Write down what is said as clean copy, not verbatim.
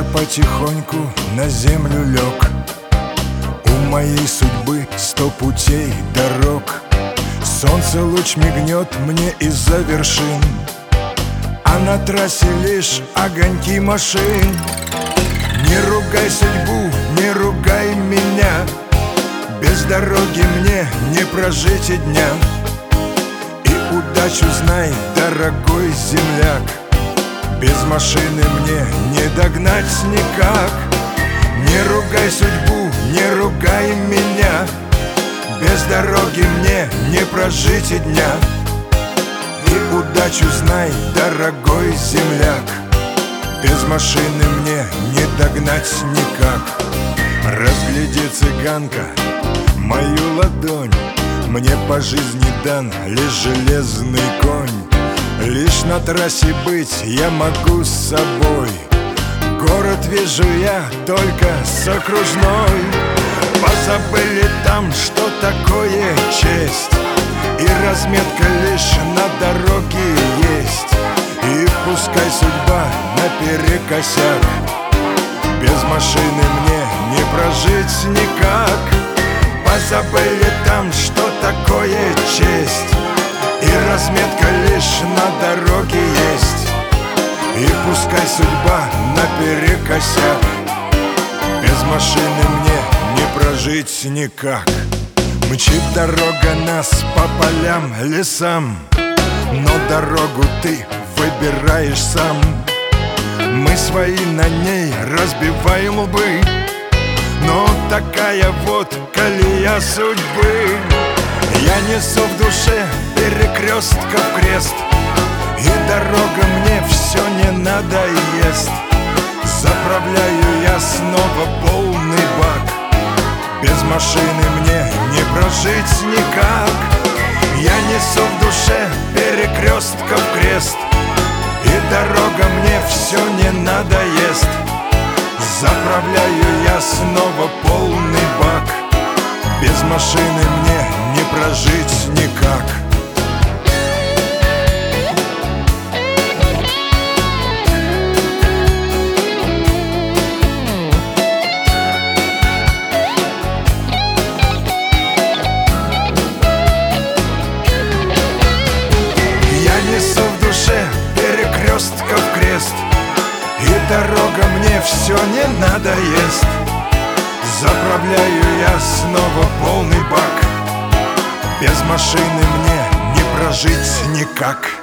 потихоньку на землю лег. У моей судьбы 100 путей, дорог. Солнце луч мигнет мне из-за вершин, а на трассе лишь огоньки машин. Не ругай судьбу, не ругай меня, без дороги мне не прожить и дня. И удачу знай, дорогой земляк, без машины мне не догнать никак. Не ругай судьбу, не ругай меня, без дороги мне не прожить и дня. И удачу знай, дорогой земляк, без машины мне не догнать никак. Разгляди, цыганка, мою ладонь, мне по жизни дан лишь железный конь. Лишь на трассе быть я могу с собой, город вижу я только с окружной. Позабыли там, что такое честь, и разметка лишь на дороге есть. И пускай судьба наперекосяк, без машины мне не прожить никак. Позабыли там, что такое честь, и разметка лишь на дороге есть. И пускай судьба наперекосяк, без машины мне не прожить никак. Мчит дорога нас по полям, лесам, но дорогу ты выбираешь сам. Мы свои на ней разбиваем лбы, но такая вот колея судьбы. Я несу в душе перекрестков крест, и дорога мне все не надоест. Заправляю я снова полный бак, без машины мне не прожить никак. Я несу в душе перекрестков крест, и дорога мне все не надоест. Заправляю я снова полный бак, без машины мне не прожить никак. Перекрестков крест, и дорога мне все не надоест. Заправляю я снова полный бак, без машины мне не прожить никак.